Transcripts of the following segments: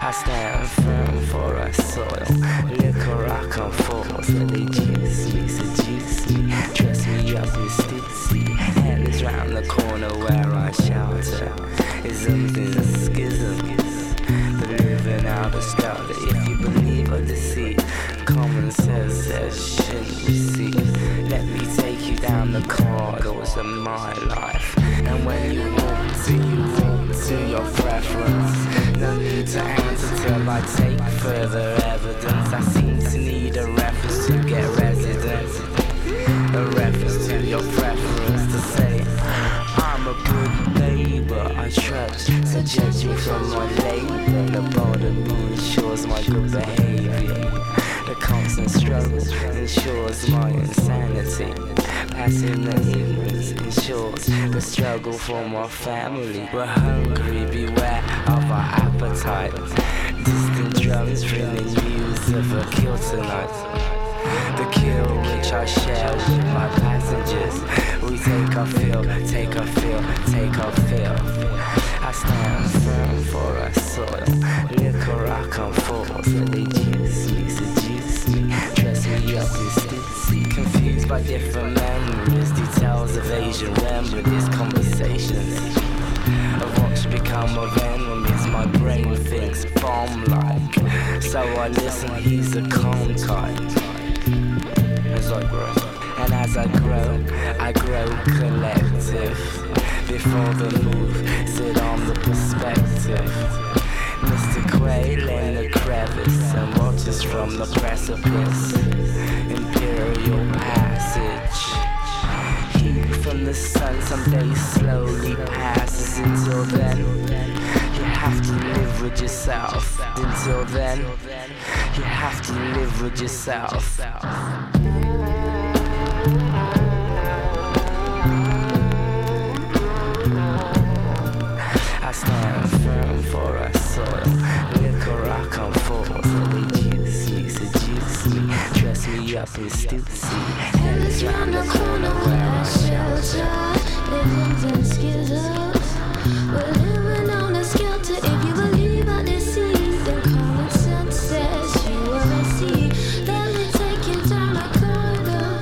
I stand firm for a soil. Liquor I come forth, they juice me, seduce me, dress me up in stitsy. Hell is round the corner where I shelter. Isms is a schism. The living out of skelter. If you believe or deceit, common sense says shouldn't receive. Let me take you down the corridors of my life. And when you walk to your preference. No need to answer till I take further evidence. I seem to need a reference to get residence. A reference to your preference to say I'm a good neighbor. I trust to judge me from my label. The border ensures my good behavior. The constant struggle ensures my insanity. Passing the ignorance ensures the struggle for my family. We're hungry, beware of our appetite. Distant drums ringing news of a kill tonight. The kill which I share with my passengers. We take our fill, take our fill, take our fill. I stand firm for a soil. Liquor I come forth, they juice me, seduce me, dress me up in stitsy. Confused by different memories, details of Asian remedies, conversations of what should become of enemies. My brain thinks bomb-like, so I listen, he's a calm type. As I grow, and as I grow collective. Before the move, sit on the perspective. Mr. Quail in the crevice and watches from the precipice. Imperial passage. Heat from the sun someday slowly passes. Until then, you have to live with yourself. Until then, you have to live with yourself. I stand firm for a soil. Liquor I come forth, they juice me, seduce me, dress me up in stitsy. Hell is round the corner where I shelter. Living in skittles, we're living on a skelter. If you believe I deceive, then common sense says you are a seed. Let me take you down a corridor.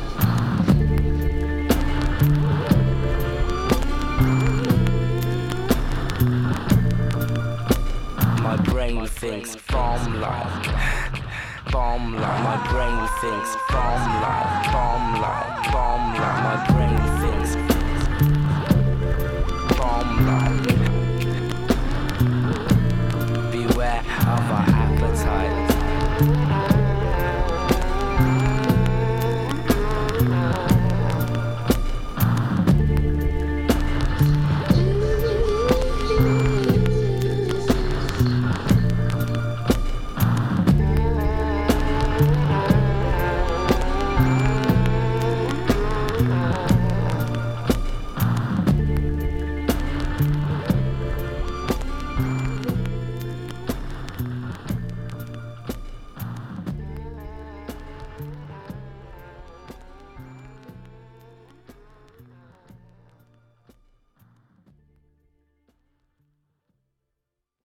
My brain thinks bomb-like. My brain thinks bomb-like. My brain thinks